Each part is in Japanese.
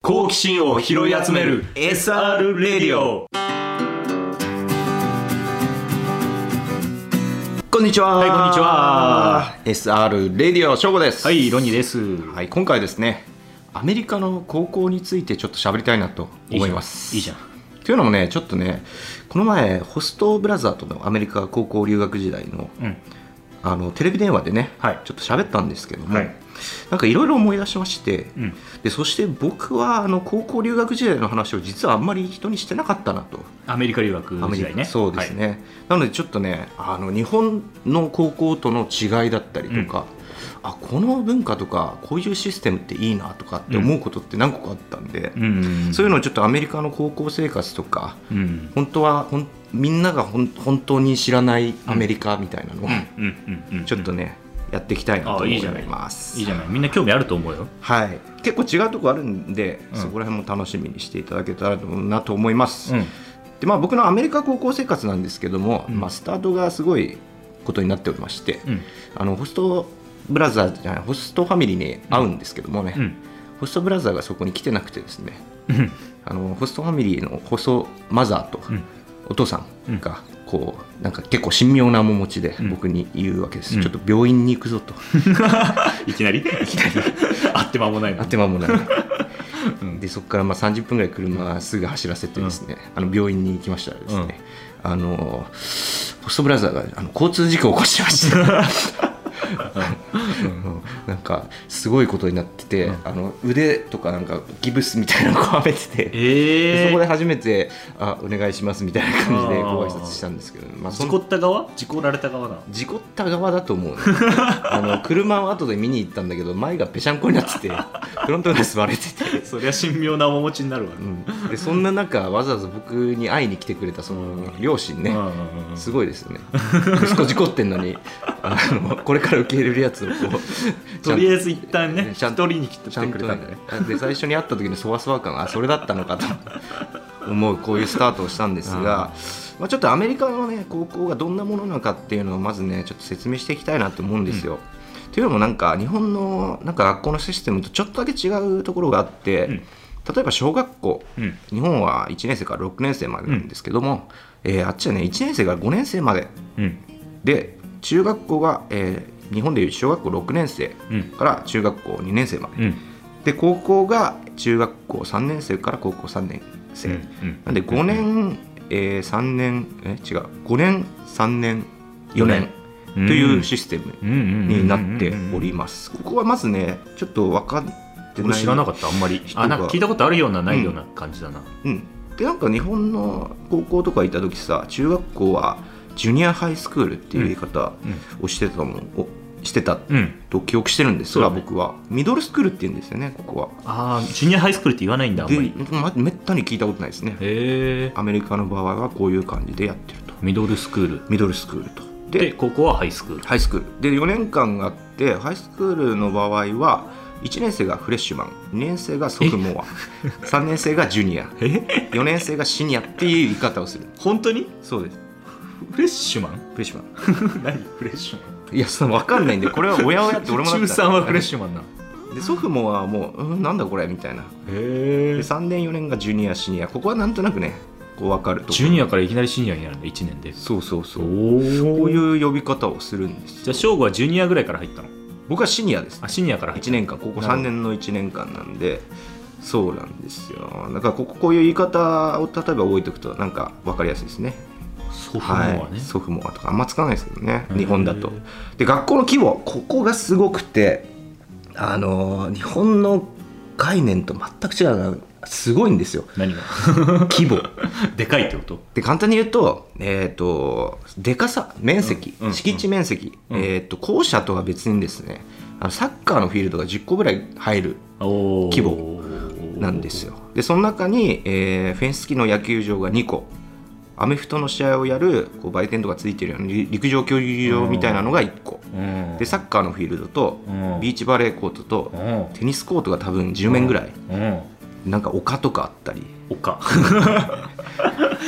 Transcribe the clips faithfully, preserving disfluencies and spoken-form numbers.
好奇心を拾い集める エスアール レディオ。 こんにちは。 はい、こんにちは。 エスアール レディオ翔吾です。 はい、ロニーです。 はい、今回ですね、アメリカの高校についてちょっと喋りたいなと思います。 いいじゃん、いいじゃん。 というのもね、ちょっとね、この前ホストブラザーとのアメリカ高校留学時代の、うん、あのテレビ電話でね、はい、ちょっと喋ったんですけども、はい、なんかいろいろ思い出しまして、うん、でそして僕はあの高校留学時代の話を実はあんまり人にしてなかったなと。 アメリカ留学時代ね。 そうですね、はい、なのでちょっとね、あの日本の高校との違いだったりとか、うん、あこの文化とかこういうシステムっていいなとかって思うことって何個かあったんで、うん、そういうのをちょっとアメリカの高校生活とか、うん、本当はほんみんながほん本当に知らないアメリカみたいなのをちょっとねやっていきたいなと思います。 いいじゃない、みんな興味あると思うよ。 はい、結構違うところあるんで、うん、そこら辺も楽しみにしていただけたらなと思います。うん、でまあ、僕のアメリカ高校生活なんですけども、うんまあ、スタートがすごいことになっておりまして、うん、あのホストブラザーじゃないホストファミリーに会うんですけどもね、うん、ホストブラザーがそこに来てなくてですね、うん、あのホストファミリーのホストマザーとお父さんがこうなんか結構神妙な面持ちで僕に言うわけです、うん、ちょっと病院に行くぞといきなりいきなり会って間もないの会って間もない、うん、でそこからまあさんじゅっぷんぐらい車すぐ走らせてですね、うん、あの病院に行きましたらですね、うん、あのホストブラザーがあの交通事故を起こしましたうん、なんかすごいことになってて、うん、あの腕とかなんかギブスみたいなのをはめてて、えー、そこで初めてあお願いしますみたいな感じでご挨拶したんですけど、まあ、 事故った側事故られた側だ事故った側だと思う、ね、あの車を後で見に行ったんだけど前がぺしゃんこになっててフロントガラス割れててそりゃ神妙な面持ちになるわ、ねうん、でそんな中わざわざ僕に会いに来てくれたその両親ね、うん、すごいですよね。息子事故ってんのにあのこれから受け入れるやつをこうとりあえず一旦ね一人に来てくれたんだね。 で最初に会った時にそわそわ感あそれだったのかと思うこういうスタートをしたんですが、まあ、ちょっとアメリカの、ね、高校がどんなものなのかっていうのをまずねちょっと説明していきたいなと思うんですよ、うん、というのもなんか日本のなんか学校のシステムとちょっとだけ違うところがあって、うん、例えば小学校、うん、日本はいちねん生からろくねん生までなんですけども、うんえー、あっちはねいちねん生からごねん生まで、うん、で中学校が、えー、日本でいう小学校ろくねん生から中学校にねん生まで、うん、で高校が中学校さんねん生から高校さんねん生、うんうん、なんでごねん、えー、さんねんえ違うごねんさんねんよねんというシステムになっております。ここはまずねちょっと分かってない。 俺知らなかった。あんまりあなんか聞いたことあるようなないような感じだな、 うんうん、でなんか日本の高校とか行った時さ中学校はジュニアハイスクールっていう言い方をしてたのをしてたと記憶してるんですが、うん、僕はミドルスクールって言うんですよね。ここはあジュニアハイスクールって言わないんだ。あんまりま、めったに聞いたことないですね。へアメリカの場合はこういう感じでやってると。 ミドルスクールミドルスクールとで, で高校はハイスクールハイスクールでよねんかんがあってハイスクールの場合はいちねん生がフレッシュマンにねん生がソフモアさんねん生がジュニアよねん生がシニアっていう言い方をする。 本当にそうです。 フレッシュマンフレッシュマン何フレッシュマンいやその分かんないんでこれは親親って俺もだった中さんはフレッシュマンなでソフモはもう、うん、なんだこれみたいな。へでさんねんよねんがジュニアシニアここはなんとなくねこう分かると。 ジュニアからいきなりシニアになるんだいちねんで。 そうそうそうこういう呼び方をするんです。 じゃあ翔吾はジュニアぐらいから入ったの？ 僕はシニアです。 あシニアから入ったいちねんかん高校さんねんのいちねんかんなんでそうなんですよ。だからこここういう言い方を例えば覚えておくとなんか分かりやすいですね。 ソフモアね、はい、 ソフモアとかあんま使わないですけどね日本だと。で学校の規模ここがすごくてあの日本の概念と全く違うのがすごいんですよ。 何が規模でかいってこと？ で簡単に言うと、えー、とでかさ面積、うんうん、敷地面積、うんえー、と校舎とは別にですねあのサッカーのフィールドがじゅっこぐらい入る規模なんですよ。でその中に、えー、フェンス付きの野球場がにこアメフトの試合をやるこう売店とかついてるような陸上競技場みたいなのがいっこでサッカーのフィールドとビーチバレーコートとテニスコートが多分じゅうめんぐらいなんか丘とかあったり丘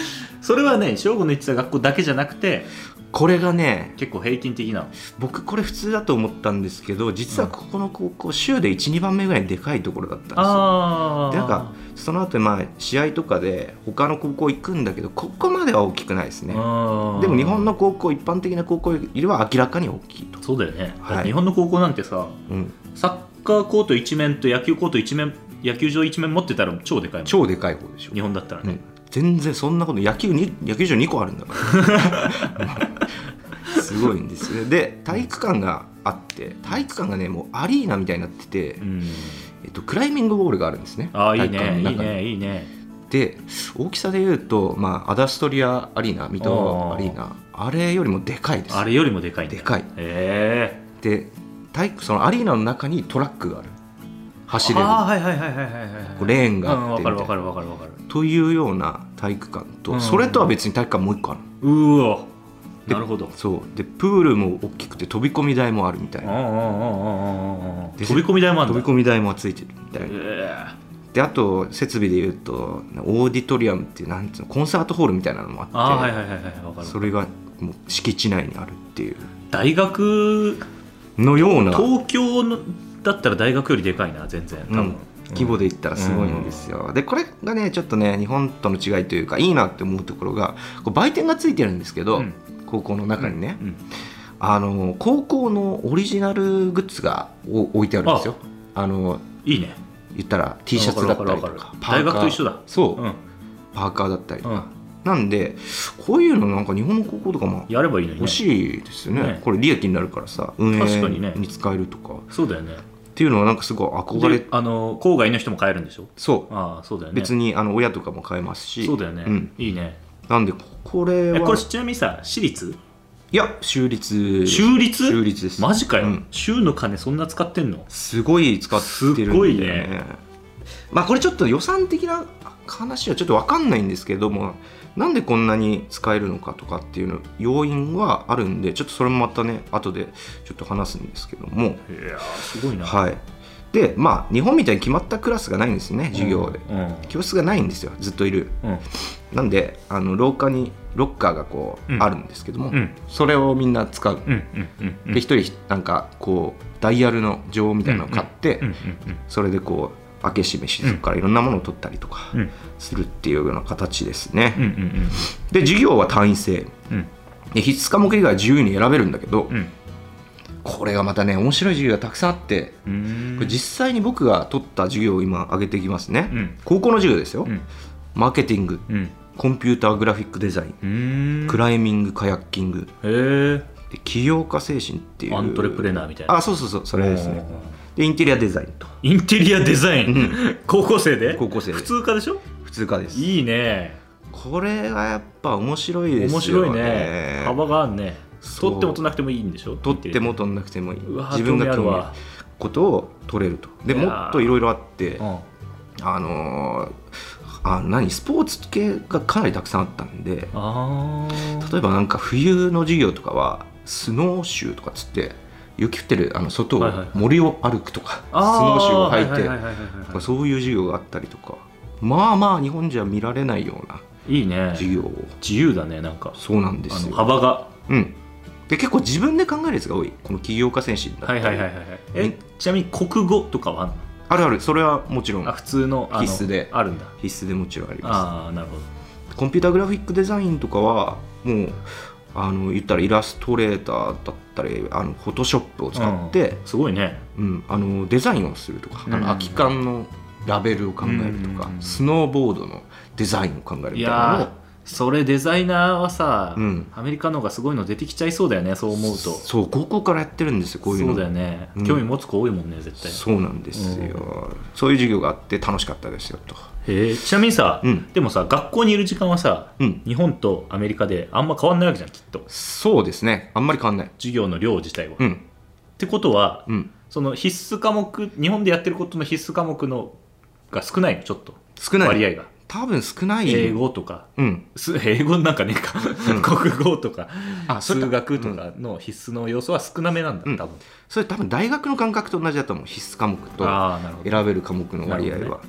それはね翔吾の言ってた学校だけじゃなくてこれがね結構平均的な。 僕これ普通だと思ったんですけど実はここの高校州でいちにばんめぐらいにでかいところだったんですよ。 あでなんかその後まあ試合とかで他の高校行くんだけどここまでは大きくないですね。でも日本の高校一般的な高校よりは明らかに大きいと。 そうだよね、 はい、 日本の高校なんてさ、 うん、 サッカーコート一面と野球コート一面野球場一面持ってたら超でかいもん。 超でかい方でしょ日本だったらね、 うん、全然そんなこと野球に野球場にこあるんだからすごいんですよ。で体育館があって体育館がねもうアリーナみたいになってて、うんえっと、クライミングボールがあるんですね。 ああいいねいいねいいね。 で大きさでいうと、まあ、アダストリアアリーナ水戸アリーナあれよりもでかいです。 あれよりもでかいんだ。 でかい。 へーで体育そのアリーナの中にトラックがある走れるあはいはいはいはいはいはいレーンがあって分かる分かる分かる分かるというような体育館と、 うん、 それとは別に体育館もう一個ある。 うわなるほど。 そうでプールも大きくて飛び込み台もあるみたいな。 飛び込み台もあるんだ。 飛び込み台もついてるみたいな、えー、であと設備でいうとオーディトリアムっていうなんていうのコンサートホールみたいなのもあって、 あはいはいはいはい分かる。 それがもう敷地内にあるっていう大学のような。 東京のだったら大学よりでかいな全然多分、うん、 規模で言ったらすごいんですよ、うん、でこれがねちょっとね日本との違いというかいいなって思うところがこう売店がついてるんですけど、うん、高校の中にね、うんうん、あの高校のオリジナルグッズが置いてあるんですよ。あのいいね言ったら T シャツだったりとか大学と一緒だ。 そう、うん、パーカーだったりとか、うん、なんでこういうのなんか日本の高校とかもやればいいのに、ね、 欲しいですよね。ねこれ利益になるからさ運営に使えるとか、 ね、そうだよねっていうのはなんかすごい憧れ。 あの郊外の人も買えるんでしょ。 そうああそうだよね。 別にあの親とかも買えますし。 そうだよね、うん、いいね。 なんでこれはこれちなみにさ私立？ いや州立。 州立？ 州立です。 マジかよ、うん、州の金そんな使ってんの？ すごい使ってるんだよね。 すごいね。 まあこれちょっと予算的な話はちょっと分かんないんですけどもなんでこんなに使えるのかとかっていうの要因はあるんでちょっとそれもまたね後でちょっと話すんですけども。いやすごいな。 はい。でまあ日本みたいに決まったクラスがないんですね授業で、うんうん、教室がないんですよずっといる、うん、なんであの廊下にロッカーがこう、うん、あるんですけども、うん、それをみんな使う、うんうんうんうん、で一人なんかこうダイヤルの錠みたいなのを買って、うんうんうんうん、それでこう開け閉めしそこからいろんなものを取ったりとかするっていうような形ですね、うんうんうん、で授業は単位制、うん、で必須科目以外は自由に選べるんだけど、うんこれがまたね面白い授業がたくさんあってこれ実際に僕が取った授業を今挙げていきますね、うん、高校の授業ですよ、うん、マーケティング、うん、コンピューターグラフィックデザインクライミングカヤッキングへで起業家精神っていうアントレプレナーみたいな。 あそうそうそうそれですね。でインテリアデザインとインテリアデザイン、うん、高校生で高校生で普通科でしょ。 普通科です。 いいね。 これがやっぱ面白いですよね。 面白いね。幅があるね。取っても取らなくてもいいんでしょ。 取っても取らなくてもいい。自分が興味あることを取れると。でもっといろいろあって、うん、あのー、あ何スポーツ系がかなりたくさんあったんで、あ例えばなんか冬の授業とかはスノーシューとかつって雪降ってるあの外を森を歩くとか、はいはいはい、スノーシューを履いてそういう授業があったりとか、まあまあ日本じゃ見られないようないいね授業を自由だね。なんかそうなんですよ。 幅がうんで結構自分で考えるやつが多いこの起業家精神だったり、はいはいはいはい、 えちなみに国語とかはあるの？ あるある。それはもちろんあ普通の必須であるんだ。 必須でもちろんあります。 ああなるほど。 コンピューターグラフィックデザインとかはもうあの言ったらイラストレーターだったりあのフォトショップを使って、 うん、すごいね、 うん、あのデザインをするとか、うん、あの空き缶のラベルを考えるとか、うん、スノーボードのデザインを考えるみたいなのをそれデザイナーはさ、うん、アメリカの方がすごいの出てきちゃいそうだよね。そう思うと。 そう高校からやってるんですよこういうの。 そうだよね、うん、興味持つ子多いもんね絶対。 そうなんですよ、うん、そういう授業があって楽しかったですよと。 へえ。ちなみにさ、うん、でもさ学校にいる時間はさ、うん、日本とアメリカであんま変わんないわけじゃんきっと。 そうですねあんまり変わんない授業の量自体は、 うん、 ってことは、うん、その必須科目日本でやってることの必須科目のが少ないのちょっと少ない割合が多分少ない。 英語とか、 うん、 英語なんかねえか、うん、国語とかあ数学とかの必須の要素は少なめなんだ、うん、多分それ多分大学の感覚と同じだと思う。必須科目と選べる科目の割合は、ね、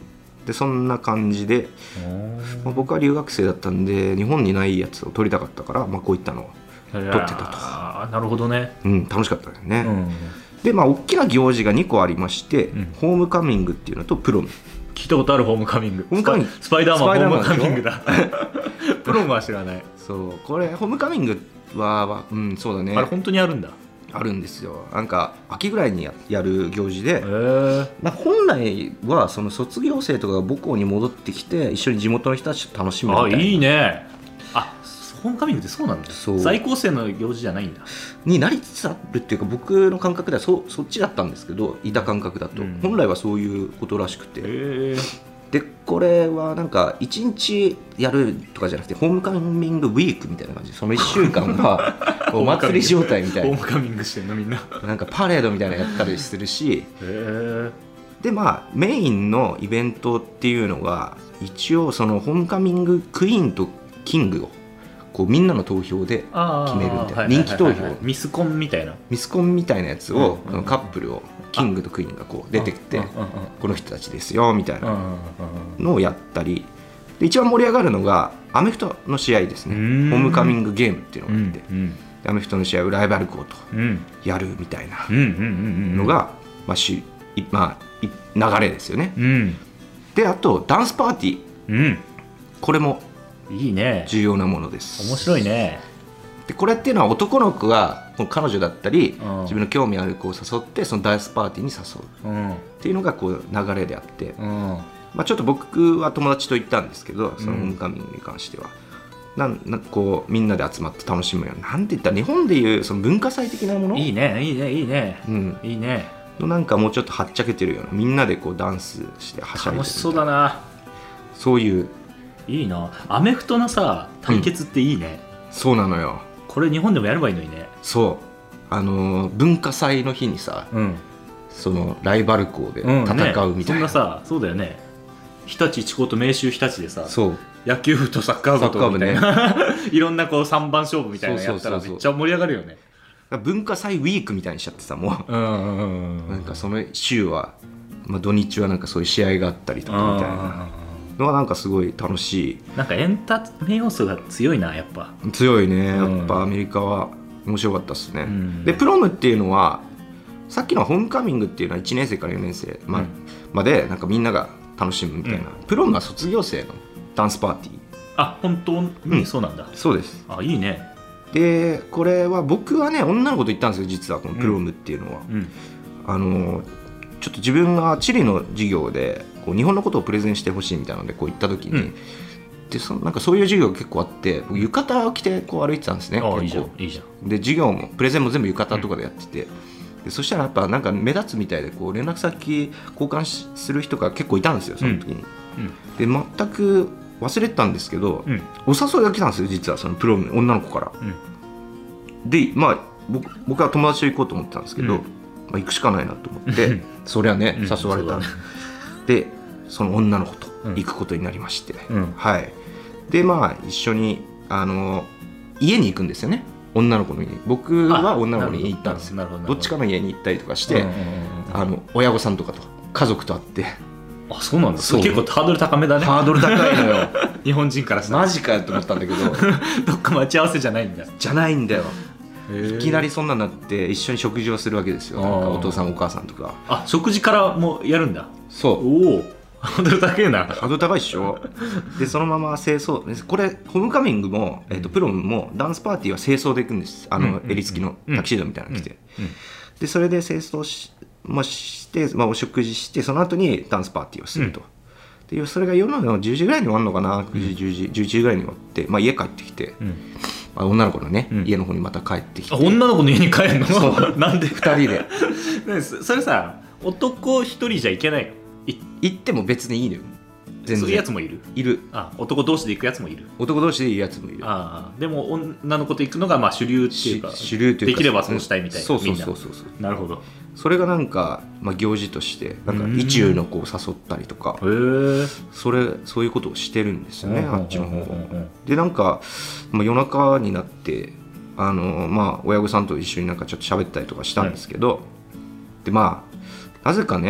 でそんな感じで、まあ、僕は留学生だったんで日本にないやつを撮りたかったから、まあ、こういったのを撮ってたと。 あなるほどね、 うん、楽しかったよね、 うん、 でまあ大きな行事がにこありまして、 うん、 ホームカミングっていうのとプロム。 聞いたことあるホームカミング。 ホームカミングスパイダーマンホームカミングだプロムは知らない。 そうこれホームカミングは、うん、そうだね、 あれ本当にあるんだ。 あるんですよ。なんか秋ぐらいに や, やる行事で、 へまあ、本来はその卒業生とかが母校に戻ってきて一緒に地元の人たちと楽しむみたいな。 あいいね。あホームカミングってそうなんだ。 そう在校生の行事じゃないんだになりつつあるっていうか、僕の感覚では そ, そっちだったんですけど、いた感覚だと、うん、本来はそういうことらしくて、 へでこれはなんかいちにちやるとかじゃなくてホームカミングウィークみたいな感じ。そのいっしゅうかんはお祭り状態みたいなホームカミングしてんのみんななんかパレードみたいなのやったりするしへでまあメインのイベントっていうのが一応そのホームカミングクイーンとキングをこうみんなの投票で決めるみたいな、人気投票、 ミスコンみたいなミスコンみたいなやつを、 うんうん、 カップルをキングとクイーンがこう出てきて、この人たちですよみたいなのをやったり、で一番盛り上がるのがアメフトの試合ですね。ホームカミングゲームっていうのがあって、うんうん、アメフトの試合をライバル校とやるみたいなのがまあしまあ流れですよね、 うん、 であとダンスパーティー、 うん、 これもいいね、 重要なものです。 面白いね。 でこれっていうのは男の子が彼女だったり、うん、自分の興味ある子を誘ってそのダンスパーティーに誘う、うん、っていうのがこう流れであって、うんまあ、ちょっと僕は友達と行ったんですけど、そのホームカミングに関しては、うん、なんなんかこうみんなで集まって楽しむような、なんて言ったら日本でいうその文化祭的なもの、 いいねいいねいいね、うん、いいねのなんかもうちょっとはっちゃけてるような、みんなでこうダンスしてはしゃいでるみたいな、 楽しそうだな。 そういういいな。アメフトのさ対決っていいね、 うん、そうなのよ。 これ日本でもやればいいのにね。 そうあのー、文化祭の日にさ、うん、そのライバル校で戦うみたいな、 うんね、そんなさそうだよね。日立一高と明秀日立でさ、 そう野球部とサッカー部とみたいな、ね、いろんなこうさんばん勝負みたいなのやったらめっちゃ盛り上がるよね。 文化祭ウィークみたいにしちゃってさ、もう、うんうんうん、なんかその週は、まあ、土日はなんかそういう試合があったりとかみたいなのはなんかすごい楽しい。 なんかエンタメ要素が強いな、やっぱ強いね。やっぱアメリカは面白かったっすね、うん、でプロムっていうのはさっきのホームカミングっていうのはいちねん生からよねん生、まうん、までなんかみんなが楽しむみたいな、うん、プロムは卒業生のダンスパーティー。 あ、本当にそうなんだ、 うん、そうです。 あ、いいね。 でこれは僕はね女の子と行ったんですよ、実はこのプロムっていうのは、うん、あのちょっと自分が地理の授業でこう日本のことをプレゼンしてほしいみたいなのでこう行った時に、うん、でそなんかそういう授業が結構あって、僕浴衣を着てこう歩いてたんですね。 ああ、いいじゃんいいじゃん。 で授業もプレゼンも全部浴衣とかでやってて、うん、でそしたらやっぱなんか目立つみたいでこう連絡先交換しする人が結構いたんですよ、その時に、うんうん、で全く忘れてたんですけど、うん、お誘いが来たんですよ、実はそのプロム女の子から、うん、でまあ 僕, 僕は友達と行こうと思ってたんですけど、うんまあ、行くしかないなと思ってそりゃね、うん、誘われた、うんね、でその女の子と行くことになりまして、うん、はい。でまあ一緒にあの家に行くんですよね、女の子の家に。僕は女の子の家に行ったんですよ。どっちかの家に行ったりとかして、うんうんうんうん、あの親御さんとかと家族と会って。 あ、そうなんだ。そう結構ハードル高めだね。 ハードル高いのよ日本人からさ、 マジかよと思ったんだけどどっか待ち合わせじゃないんだ。 じゃないんだよ。いきなりそんなになって一緒に食事をするわけですよ。なんかお父さんお母さんとか。 あ、食事からもやるんだ。 そう。 おお、ハードル高いな。 ハードル高いっしょでそのまま清掃、これホームカミングも、えー、とプロムもダンスパーティーは清掃で行くんです。あの、うん、襟付きのタキシードみたいなの着て、うんうん、でそれで清掃 し,、まあ、して、まあ、お食事してその後にダンスパーティーをすると、うん、でそれが夜のじゅうじぐらいに終わるのかな、くじじゅうじじゅういちじぐらいに終わって、まあ、家帰ってきて、うん、まあ、女の子のね、うん、家の方にまた帰ってきて。 あ、女の子の家に帰るの？そうなんでふたりでそれさ、男ひとりじゃいけないの？ 行っても別にいいのよ。全然そういうやつもいる。 いる。 あ、男同士で行くやつもいる。 男同士で行くやつもいる。 ああ、でも女の子と行くのがまあ主流っていうか、 主流というか、 できればそうしたいみたいな。 そうそうそうそうそう。 なるほど。 それがなんか、まあ、行事としてなんか意中の子を誘ったりとか、 へえ、 それそういうことをしてるんですよね、あっちの方で。なんか、まあ、夜中になってあの、まあ、親御さんと一緒になんかちょっと喋ったりとかしたんですけど、はい、でまあなぜかね、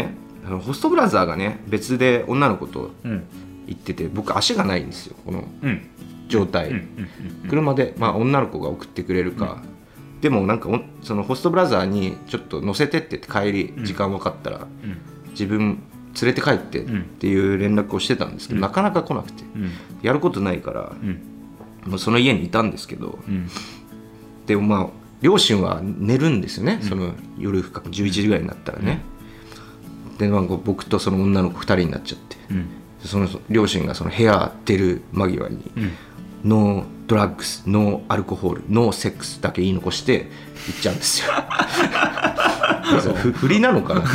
あのホストブラザーがね別で女の子とうん行ってて、僕足がないんですよこのうん状態、 うんうんうん車で、まあ、女の子が送ってくれるか、でもなんかおそのホストブラザーにちょっと乗せてってって帰りうん時間分かったら、 うん自分連れて帰ってっていう連絡をしてたんですけど、 うんなかなか来なくて、 うんやることないから、 うんもうその家にいたんですけど、 うんでもまあ両親は寝るんですよね、 うんその夜深くじゅういちじぐらいになったらね、でなんか僕とその女の子ふたりになっちゃって、 うんその両親がその部屋出る間際に、 うんノードラッグス、ノーアルコホール、ノーセックスだけ言い残して行っちゃうんですよふ振りなのかな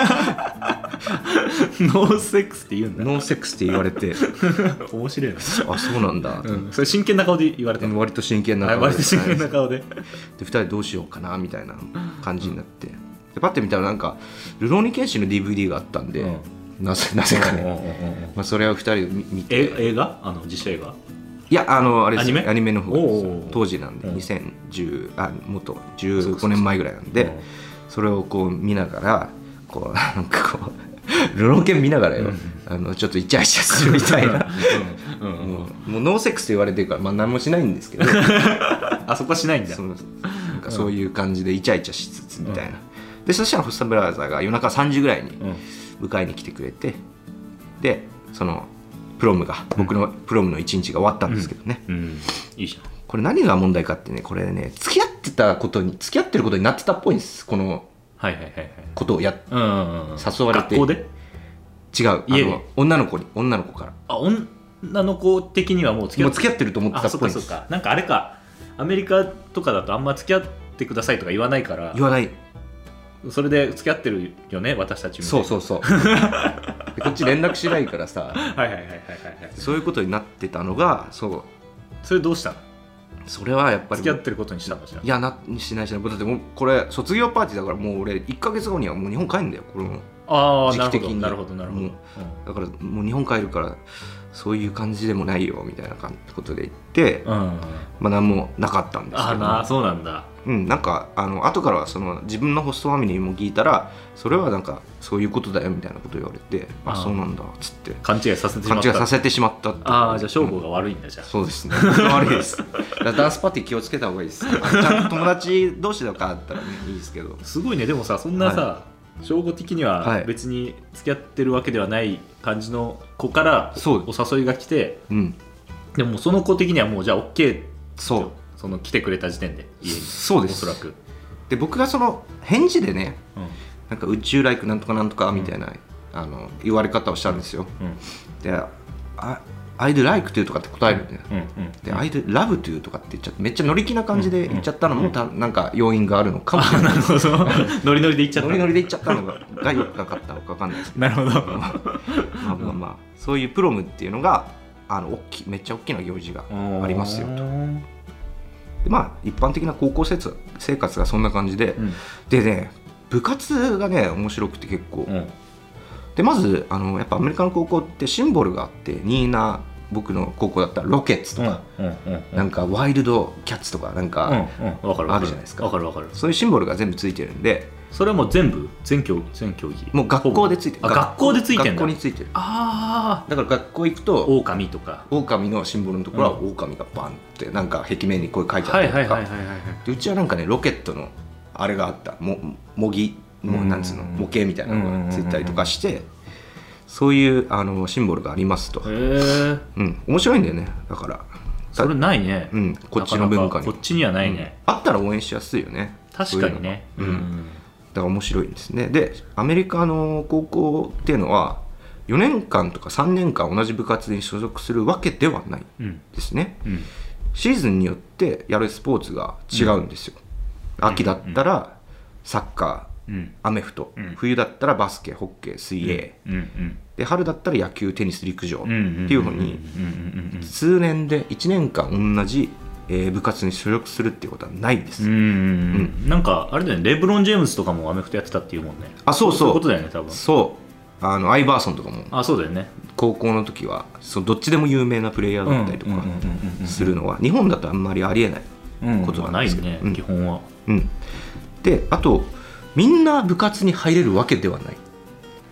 ノーセックスって言うんだ。 ノーセックスって言われて面白いな。 あそうなんだ、 うん、それ真剣な顔で言われたの。 割と真剣な顔あ割と真剣な顔で。 でふたりどうしようかなみたいな感じになって、でパッて見たらなんかルローニケンシンの ディーブイディー があったんで、 うんなぜなぜかね、 うんうんうんうんまあ、それをふたりで見見て、 え映画あの実写映画いやあのあれですよアニメアニメの方ですおう当時なんで、 うんにせんじゅうあもっとじゅうごねんまえぐらいなんで、 うんそれをこう見ながらこうなんかこうルロケン見ながらよ、 うんあのちょっとイチャイチャするみたいなうんうんうんもうもうノーセックスと言われてるから、まあ、何もしないんですけどあそこはしないんだ。 そのなんかそういう感じでイチャイチャしつつみたいな、でそしたらホストブラザーが夜中さんじぐらいにうん迎えに来てくれて、でそのプロムが僕のプロムの一日が終わったんですけどね、 うんいいじこれ何が問題かってね、これね付き合ってたことに付き合ってることになってたっぽいんです、このゃん。はいはいはいはい。 ことをやっうんうんうんうん誘われて学校で違うあ家での女の子に女の子からあ女の子的にはもう付き合ってもう付き合ってると思ってたあそっっぽいんです。 かそっか。なんかあれかアメリカとかだとあんま付き合ってくださいとか言わないから言わない、 それで付き合ってるよね私たちみたいな。 そうそうそうでこっち連絡しないからさはいはいはいはいはいはい。 そういうことになってたのが、そうそれどうしたの？ それはやっぱり付き合ってることにしたのじゃん。 いやなしないしないだってもうこれ卒業パーティーだからもう俺いっかげつごにはもう日本帰るんだよこのああなるほど時期的になるほどなるほど。 もうだからもう日本帰るからそういう感じでもないよみたいなことで言って、 うん、うん、 まあ何もなかったんですけど、 あなそうなんだ。 うん、なんかあの後からはその自分のホストファミリーも聞いたらそれはなんかそういうことだよみたいなことを言われて、ああーそうなんだっつって勘違いさせてしま勘った。 違いさせてしまったってああじゃあ翔吾うんが悪いんだじゃあ。 そうですね僕が悪いですだからダンスパーティー気をつけた方がいいですちゃんと友達同士とかだったらねいいですけどすごいね。でもさそんなさ翔吾的にははい別に付き合ってるわけではない感じの子からそうお誘いが来て、 うんでもその子的にはもうじゃあ OK そうその来てくれた時点で家にそうですおそらく。 で僕がその返事でねうんなんか宇宙ライクなんとかなんとかみたいな、あの言われ方をしたんですようんであ I'd like to とかって答えるんだよ、 うんうんで I'd love to とかって言っちゃってめっちゃ乗り気な感じで言っちゃったのもたなんか要因があるのかもしれないなるほどノリノリで言っちゃった。 ノリノリで言っちゃったのがが良かったのか分かんないですけどなるほど。 まあまあまあそういうプロムっていうのがあの大きめっちゃ大きな行事がありますよと。でまあ一般的な高校生活生活がそんな感じで、 うんでね部活がね面白くて結構、 うんでまずあのやっぱアメリカの高校ってシンボルがあって、ニーナ僕の高校だったらロケッツとか、 うんうんうんなんかワイルドキャッツとかなんか、 うんうんわかるあるじゃないですかわかるわかる。 そういうシンボルが全部ついてるんで、 それはもう全部全競全競技もう学校でついてるあ学校でついてんだ。 学校についてるあだから学校行くとあ狼とか。 狼のシンボルのところは狼がバンってなんか壁面にこう書いてあはったりとかいはいはいはいはいはい。 でうちはなんかねロケットのあれがあったも模擬もうなんつうのうん模型みたいなのがついたりとかしてそういうあのシンボルがありますと、 へえ。 うん、面白いんだよねだからそれないね。 うん、こっちの文化になかなかこっちにはないね。 うんあったら応援しやすいよね確かにね。 そういうのがうんだから面白いんですね。でアメリカの高校っていうのはよねんかんとかさんねんかん同じ部活に所属するわけではないうんですね。 うんシーズンによってやるスポーツが違うんですよ。秋だったらサッカー、 うんアメフト、 うん冬だったらバスケ、ホッケー、水泳、 うんうんで春だったら野球、テニス、陸上ってうんうんいうふうにうんうん通年でいちねんかん同じえー部活に所属するっていうことはないです。 うんうんうんなんかあれだよねレブロン・ジェームズとかもアメフトやってたっていうもんね。 あ、そうそう。 そういうことだよね多分。 そうあのアイバーソンとかもあそうだよね。 高校の時はそうどっちでも有名なプレイヤーだったりとかするのは日本だとあんまりありえない。 うんことなんまあないですけどうんね基本は。 うん、であとみんな部活に入れるわけではない。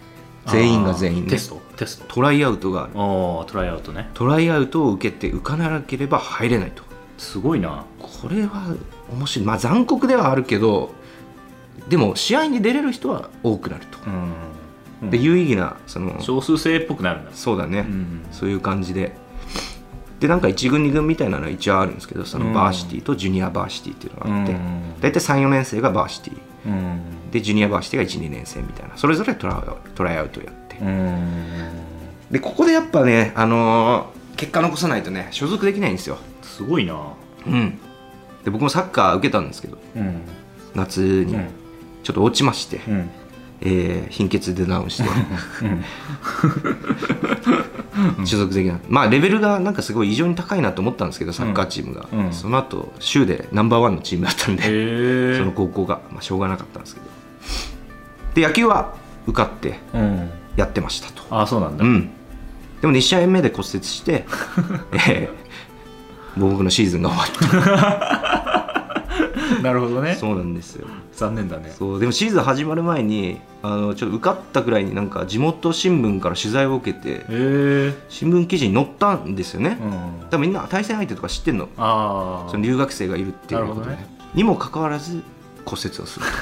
全員が全員ねテストテストトライアウトがある。 ああトライアウトね。 トライアウトを受けて受からなければ入れないと。 すごいな。 これは面白い。まあ残酷ではあるけど、でも試合に出れる人は多くなると、 うん、 で有意義なその少数制っぽくなるんだ。 そうだね、 うん、 そういう感じででなんかいち軍に軍みたいなのは一応あるんですけど、そのバーシティとジュニアバーシティっていうのがあって、うん、大体 さん,よ 年生がバーシティ、うん、でジュニアバーシティがいち,に 年生みたいな、それぞれトラトライアウトやって、うん、でここでやっぱね、あのー、結果残さないとね所属できないんですよ。 すごいな。 うん、で僕もサッカー受けたんですけど、うん、夏にちょっと落ちまして、うん、えー、貧血でダウンして所属できない。まあレベルがなんかすごい異常に高いなと思ったんですけど、サッカーチームが、うん、その後州でナンバーワンのチームだったんで、その高校が、まあ、しょうがなかったんですけど、で野球は受かってやってましたと、 うん、ああそうなんだ、 うん、でもに試合目で骨折して、えー、僕のシーズンが終わったなるほどね。 そうなんですよ。 残念だね。 そうでもシーズン始まる前にあのちょっと受かったくらいになんか地元新聞から取材を受けて、新聞記事に載ったんですよね、うん、多分みんな対戦相手とか知ってんの。あその留学生がいるっていうことで、ね、にもかかわらず骨折をする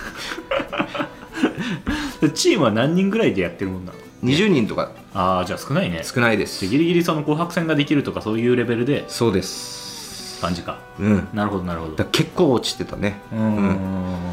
とチームは何人ぐらいでやってるもんなの？ にじゅうにんとか。 ああじゃあ少ないね。 少ないです。 ギリギリその紅白戦ができるとかそういうレベルで。 そうです感じか、 うん、 なるほどなるほど。 だ結構落ちてたね。うん、うん、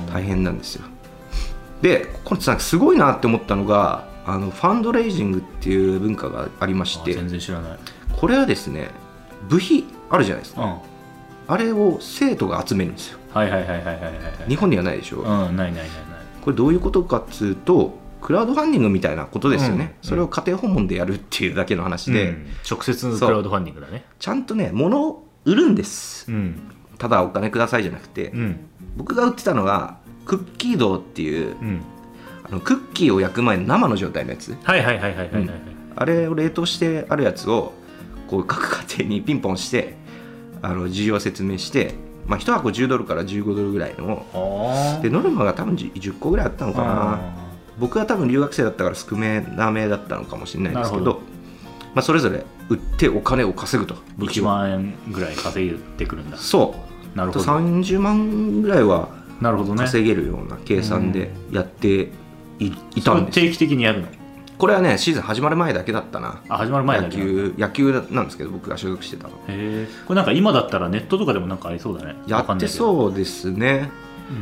大変なんですよ。でこれすごいなって思ったのが、あのファンドレイジングっていう文化がありまして、 全然知らない。 これはですね、部費あるじゃないですか、うん、あれを生徒が集めるんですよ。 はいはいはいはいはいはい。 日本にはないでしょ、うん、 ないないないない。 これどういうことかっつうと、クラウドファンディングみたいなことですよね、うん、それを家庭訪問でやるっていうだけの話で、うん、 直接のクラウドファンディングだね。 ちゃんとね物を売るんです、うん、ただお金くださいじゃなくて、うん、僕が売ってたのがクッキードーっていう、うん、あのクッキーを焼く前の生の状態のやつ、 はいはいはいはいはい、はい、うん、 あれを冷凍してあるやつをこう各家庭にピンポンしてあの事情を説明して、まあ、いち箱じゅうドルからじゅうごドルぐらいので、ノルマが多分じゅっこぐらいあったのかな。僕は多分留学生だったから少なめだったのかもしれないですけ ど, ど、まあ、それぞれ売ってお金を稼ぐと。 いちまんえんぐらい稼いでくるんだ。 そう、なるほど。さんじゅうまんぐらいは稼げるような計算でやってい、ね、いたんです。 定期的にやるの？ これはねシーズン始まる前だけだったな。 あ、始まる前だけ。 野球野球なんですけど、僕が所属してたの。 へえ。これなんか今だったらネットとかでもなんかありそうだね。 やってそうですね、うん、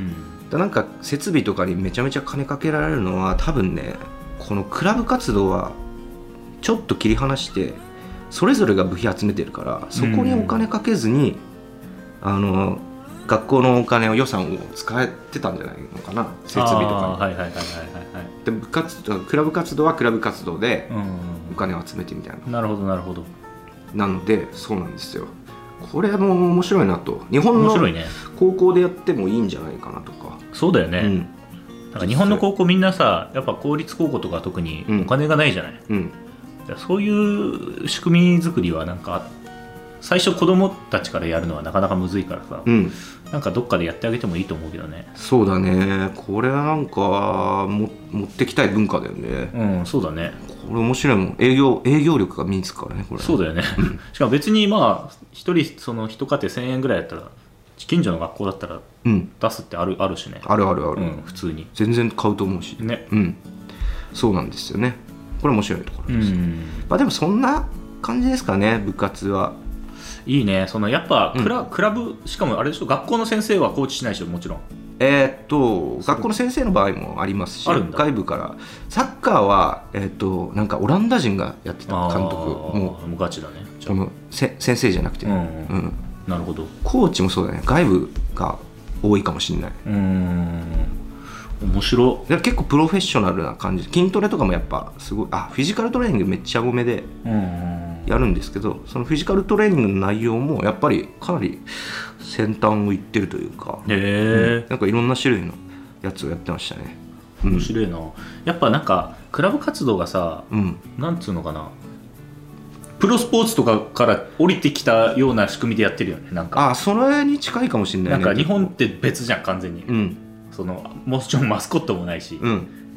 だなんか設備とかにめちゃめちゃ金かけられるのは多分ね、このクラブ活動はちょっと切り離してそれぞれが部費集めてるから、そこにお金かけずに、うん、あの学校のお金を予算を使えてたんじゃないのかな、設備とかに。はいはいはいはいはい。で部活クラブ活動はクラブ活動でお金を集めてみたいな、 うん、なるほどなるほど。 なのでそうなんですよ。これも面白いなと。日本の高校でやってもいいんじゃないかなとか。 そうだよね、うん、なんか日本の高校みんなさ、やっぱ公立高校とか特にお金がないじゃない、うんうん、そういう仕組み作りはなんか最初子供たちからやるのはなかなかむずいからさ、うん、なんかどっかでやってあげてもいいと思うけどね。 そうだね、これはなんかも持ってきたい文化だよね。 うん、そうだね。 これ面白いもん。営業営業力が身につくからね、これ。 そうだよね、うん、しかも別にまあ一人その一家庭せんえんぐらいやったら近所の学校だったら出すってある、うん、あるしね。 あるあるある、 うん、普通に全然買うと思うしね、うん、そうなんですよね。これ面白いところです、うん、まあでもそんな感じですかね、部活は。いいね。そのやっぱクラ、うん、クラブ、しかもあれでしょ、学校の先生はコーチしないでしょ、もちろん。 えー、っと学校の先生の場合もありますし、外部からサッカーは、えー、っとなんかオランダ人がやってた監督もうガチだね。 このせ先生じゃなくて、うんうんうん、 なるほど。 コーチもそうだね、外部が多いかもしれない。うーん、 面白い。 結構プロフェッショナルな感じ。筋トレとかもやっぱすごい、あフィジカルトレーニングめっちゃ多めでやるんですけど、そのフィジカルトレーニングの内容もやっぱりかなり先端をいってるというか、へ、うん、なんかいろんな種類のやつをやってましたね。 面白いな、うん、やっぱなんかクラブ活動がさ、うん、なんつうのかな、プロスポーツとかから降りてきたような仕組みでやってるよね。なんかあそれに近いかもしれないね。 なんか日本って別じゃん完全に、うん、そのもちろんマスコットもないし、うん、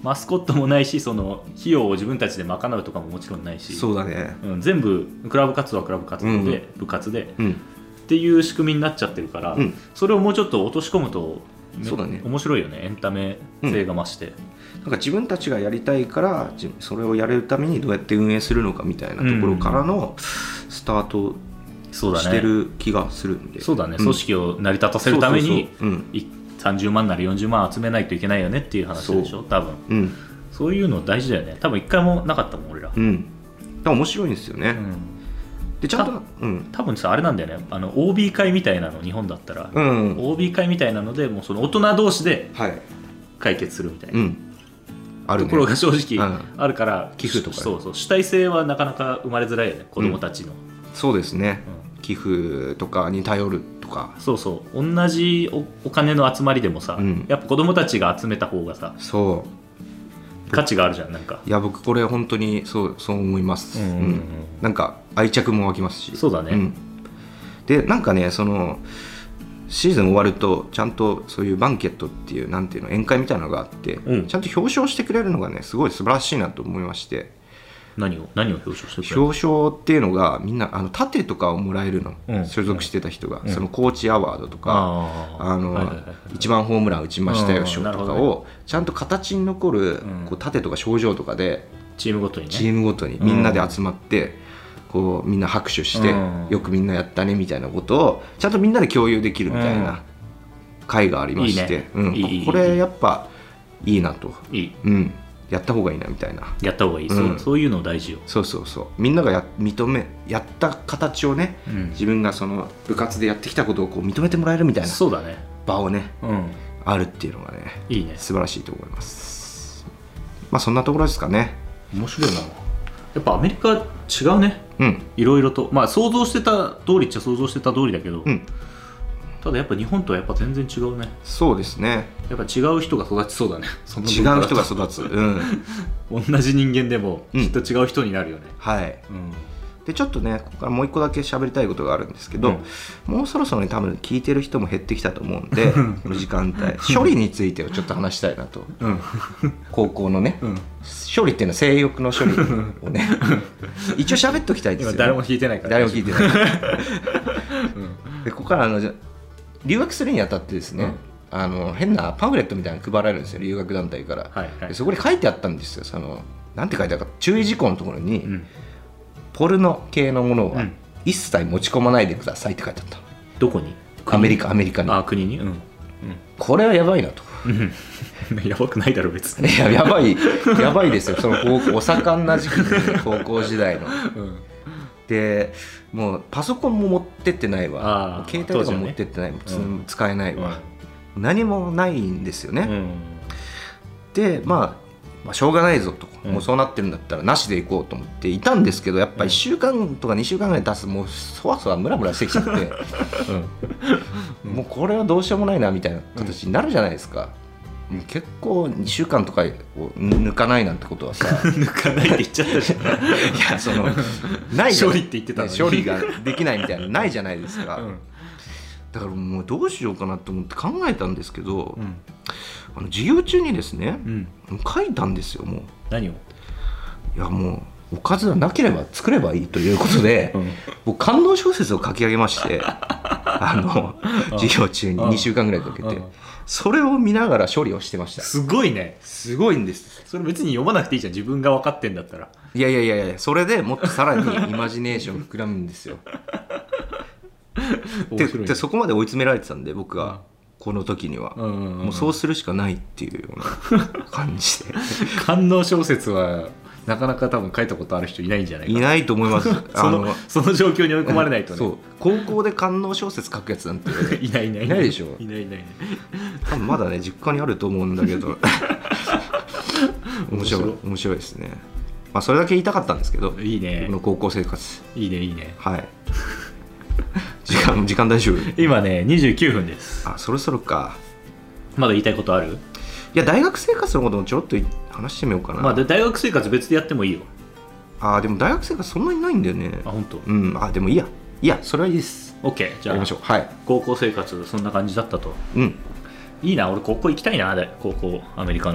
マスコットもないし、その費用を自分たちで賄うとかももちろんないし、 そうだね、 うん、全部クラブ活動はクラブ活動で、うん、部活で、 うん、 っていう仕組みになっちゃってるから、うん、それをもうちょっと落とし込むと、 そうだね、 面白いよね、エンタメ性が増して、 うん、なんか自分たちがやりたいからそれをやれるためにどうやって運営するのかみたいなところからのスタートしてる気がするんで、 そうだね、組織を成り立たせるためにさんじゅうまんなりよんじゅうまん集めないといけないよねっていう話でしょ、多分、うん、そういうの大事だよね。多分一回もなかったもん俺ら、 うん、面白いんですよね、うん、でちゃんと、うん、 多分さあれなんだよね、あの オービー 会みたいなの日本だったら、うん、オービー 会みたいなのでもうその大人同士で解決するみたいな、はい、うん、あるね、ところが正直あるから、うん、 寄付とか、 そうそう、主体性はなかなか生まれづらいよね、子供たちの、うん、 そうですね、うん、寄付とかに頼るとか、 そうそう、同じ お, お金の集まりでもさ、うん、やっぱ子供たちが集めた方がさ、そう価値があるじゃん。なんかいや僕これ本当にそうそう思います、うんうんうんうん、なんか愛着も湧きますし、 そうだね、うん、 でなんかねそのシーズン終わるとちゃんとそういうバンケットっていうなんていうの宴会みたいなのがあって、うん、ちゃんと表彰してくれるのがねすごい素晴らしいなと思いまして、 何を何を表彰してくれる？ 表彰っていうのがみんなあの盾とかをもらえるの、うん、所属してた人が、うん、そのコーチアワードとか、ああの、はいはいはい、一番ホームラン打ちましたよ賞とかをちゃんと形に残る、うん、こう盾とか賞状とかでチームごとにねチームごとにみんなで集まって、うん、こうみんな拍手して、うん、よくみんなやったねみたいなことをちゃんとみんなで共有できるみたいな会がありまして、うん、いいね、うん、これやっぱいいなと、いい、うん、やった方がいいなみたいな、 やった方がいい、うん、そう、そういうの大事よ。 そうそうそう、みんながや認めやった形をね、うん、自分がその部活でやってきたことをこう認めてもらえるみたいなそうだね場をね、 うん、 あるっていうのがね、 いいね、 素晴らしいと思います。まあそんなところですかね。 面白いな。やっぱアメリカ違うね、うん、いろいろと、まあ想像してた通りっちゃ想像してた通りだけど、うん、ただやっぱ日本とはやっぱ全然違うね。 そうですね、 やっぱ違う人が育ちそうだね。 その違う人が育つ、うん、 同じ人間でもきっと違う人になるよね、 うん、はい、うん、でちょっとねここからもう一個だけ喋りたいことがあるんですけど、うん、もうそろそろね多分聞いてる人も減ってきたと思うんでこの時間帯処理についてをちょっと話したいなと、うん、高校のね、うん、処理っていうのは性欲の処理をね一応喋っときたいですよ、ね、 今誰も聞いてないから、 誰も聞いてない、うん、でここからあの留学するにあたってですね、うん、あの変なパンフレットみたいなの配られるんですよ、留学団体から、はいはい、でそこに書いてあったんですよ。そのなんて書いてあるか、注意事項のところに、うん、ポルノ系のものは一切持ち込まないでくださいって書いてあった。 どこに？ アメリカ、アメリカに。 あ、国に、うんうん、 これはやばいなと。 やばくないだろ別に。 いや、やばいやばいですよ、そのお盛んな時期に高校時代の、うん、でもうパソコンも持ってってないわ、携帯とかも持ってってない、ね、うん、使えないわ、うん、何もないんですよね、うん、で、まあ、まあしょうがないぞと、うん、もうそうなってるんだったらなしでいこうと思っていたんですけど、やっぱいっしゅうかんとかにしゅうかんぐらい経つともうそわそわムラムラしてきちゃって、うん、もうこれはどうしようもないなみたいな形になるじゃないですか、うん、結構にしゅうかんとかを抜かないなんてことはさ抜かないって言っちゃったじゃんいやそのない処理って言ってたのに処理ができないみたいなのないじゃないですか、うん、だからもうどうしようかなと思って考えたんですけど、うん、あの授業中にですね、うん、書いたんですよ。もう何を？ いやもうおかずがなければ作ればいいということで、うん、僕感動小説を書き上げましてあの授業中ににしゅうかんぐらいかけて、それを見ながら処理をしてました。 すごいね。 すごいんです。 それ別に読まなくていいじゃん、自分が分かってんだったら。 いやいやいやいや、それでもっとさらにイマジネーション膨らむんですよで, でそこまで追い詰められてたんで僕がこの時には、うんうんうん、もうそうするしかないっていうような感じで官能小説はなかなか多分書いたことある人いないんじゃないかな。 いないと思いますそのその状況に追い込まれないとね、 そう高校で官能小説書くやつなんていないいないいないでしょ。 いないいない多分まだね実家にあると思うんだけど面白い面白いですね。まあそれだけ言いたかったんですけど、 いいね、 僕の高校生活。 いいねいいね、 はい時間時間大丈夫？ 今ねにじゅうきゅうふんです。 あ、そろそろか。 まだ言いたいことある？ いや大学生活のこともちょろっと話してみようかな。 まあで大学生活別でやってもいいよ。 あーでも大学生活そんなにないんだよね。 あ、本当？ うん。あ、でもいいやいやそれはいいです。 OK、 じゃあやりましょう。 はい、 高校生活そんな感じだったと。 うん、 いいな、俺高校行きたいな。で高校アメリカの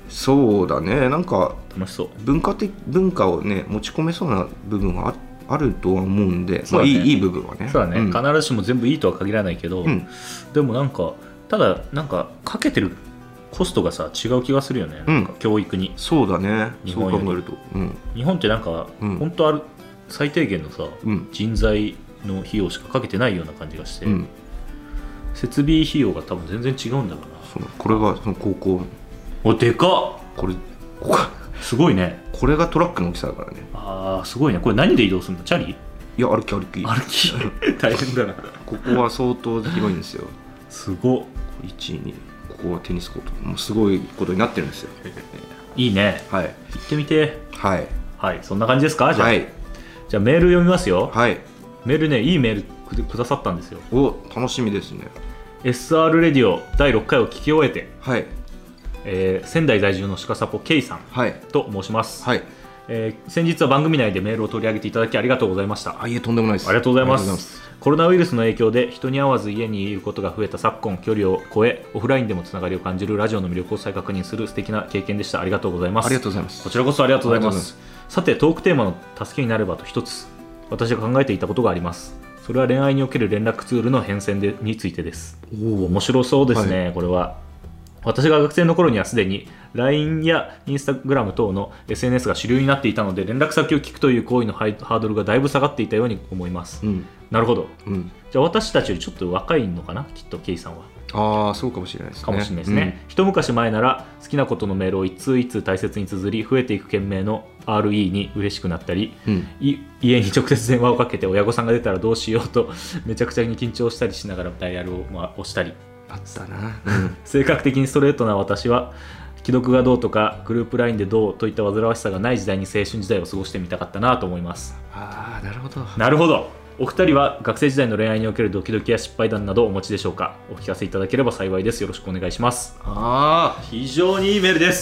そうだね、なんか楽しそう。 文化的文化をね持ち込めそうな部分は あ, あるとは思うんで、まあ、いいいい部分はね。 そうだね、 うん、 必ずしも全部いいとは限らないけど、うん、でもなんかただなんかかけてるコストがさ違う気がするよね、うん、なんか教育に。そうだね、日本よりそう考えると、うん、日本ってなんか、うん、本当ある最低限のさ、うん、人材の費用しかかけてないような感じがして、うん、設備費用が多分全然違うんだろうな。 そう、これがその高校。 お、でかっ。これここすごいね。 これがトラックの大きさだからね。 ああ、すごいね。これ何で移動するの？チャリ？ いや、歩き歩き歩き大変だな。 ここは相当広いんですよ。 すごっ。 いち、に、ここはテニスコート、もうすごいことになってるんですよ。 いいね。 はい。 行ってみて。 はい。 はい、そんな感じですか？じゃあ、はい、じゃあメール読みますよ。 はい。 メールね、いいメールくださったんですよ。 お、楽しみですね。 エスアール レディオだいろっかいを聞き終えて、 はい、 えー、仙台在住の鹿サポ K さんと申します。はい、えー、先日は番組内でメールを取り上げていただきありがとうございました。 あ、いえ、とんでもないです。 ありがとうございます。コロナウイルスの影響で人に会わず家にいることが増えた昨今、距離を超えオフラインでもつながりを感じるラジオの魅力を再確認する素敵な経験でした。ありがとうございます。 ありがとうございます。 こちらこそありがとうございます。さて、トークテーマの助けになればと一つ私が考えていたことがあります。それは恋愛における連絡ツールの変遷でについてです。おお、面白そうですね、はい、これは。私が学生の頃にはすでに ライン や インスタグラム 等の エスエヌエス が主流になっていたので、連絡先を聞くという行為のハードルがだいぶ下がっていたように思います。うん、なるほど、うん、じゃあ私たちよりちょっと若いのかな、きっとケイさんは。 ああ、そうかもしれないですね。 かもしれないですね、うん、一昔前なら好きなことのメールを一通一通大切に綴り、増えていく懸命の アールイー に嬉しくなったり、うん、い家に直接電話をかけて親御さんが出たらどうしようとめちゃくちゃに緊張したりしながらダイヤルを押したり。 あったな、 うん、性格的にストレートな私は既読がどうとかグループ ライン でどうといった煩わしさがない時代に青春時代を過ごしてみたかったなと思います。 ああ、なるほどなるほど。お二人は学生時代の恋愛におけるドキドキや失敗談などお持ちでしょうか？お聞かせいただければ幸いです。よろしくお願いします。 ああ、 非常にいいメールです。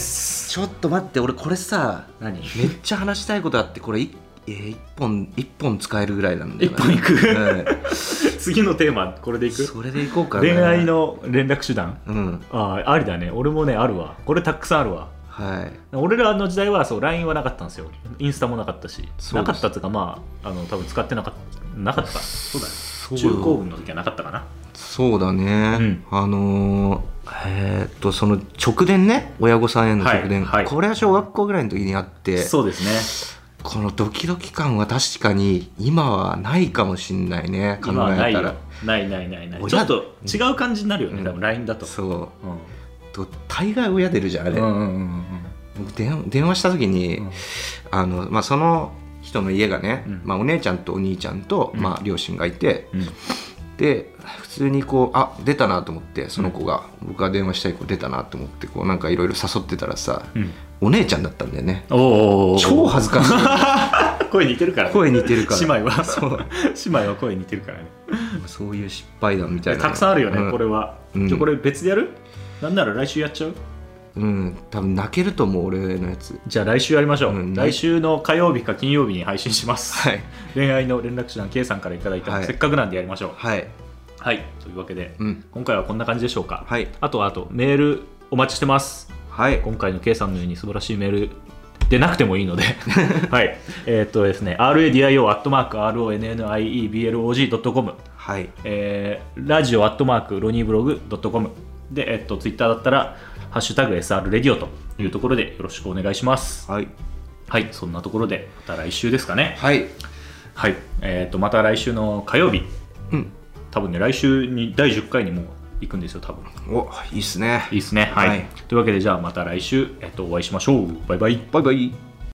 ちょっと待って、俺これさ、 何めっちゃ話したいことあって、これえー、一本一本使えるぐらいなんだよ、 ね、一本いく、うん、次のテーマこれでいく。 それでいこうかな。 恋愛の連絡手段、 うん、 ああ、ありだね。俺もね、あるわ。これたくさんあるわ。 はい、 俺らの時代はそう ライン はなかったんですよ。インスタもなかったし、なかったっていうか、まあ、あの多分使ってなかったなかったそうだね。中高文の時はなかったかな。 そうだね、うん、あのー、えー、っとその直電ね、親御さんへの直電、はいはい、これは小学校ぐらいの時にあって。 そうですね。 このドキドキ感は確かに今はないかもしれないね。考えたらないないないない。ちょっと違う感じになるよね、うん、多分 ライン だと。 そう、うん、と大概親出るじゃんあれ、うんうんうんうん、僕 電, 電話した時に、うん、あのまあ、その人の家がね、うん、まあ、お姉ちゃんとお兄ちゃんと、うん、まあ、両親がいて、うん、で普通にこう、あ、出たなと思って、その子が、うん、僕が電話したい子出たなと思って、こうなんかいろいろ誘ってたらさ、うん、お姉ちゃんだったんだよね。 お超恥ずかしい。 声似てるからね。 声似てるから姉妹はそう姉妹は声似てるからね。 そういう失敗談みたいなたくさんあるよね、うん、これは、うん、じゃこれ別でやる？なんなら来週やっちゃう？ うん、多分泣けると思う、俺のやつ。 じゃあ来週やりましょう、うん、来週の火曜日か金曜日に配信します、はい、恋愛の連絡手段 K さんからいただいた、はい、せっかくなんでやりましょう。はい、はい、というわけで、うん、今回はこんな感じでしょうか。はい、あとはあとメールお待ちしてます。はい、今回の K さんのように素晴らしいメールでなくてもいいのではい、えー、っとですね ラディオ アットマーク ロニーブログ ドットコム、はい、えー、ラジオ アットマーク ロニーブログ ドットコム で、えー、っとツイッターだったらハッシュタグ エスアール レディオというところでよろしくお願いします。はい、はい、そんなところでまた来週ですかね。はい、はい、えー、っとまた来週の火曜日、うん、多分ね来週にだいじゅっかいにも行くんですよ多分。 お、いいっすね。 いいっすね。はい、はい、というわけでじゃあまた来週、えっと、お会いしましょう。バイバイ。 バイバイ。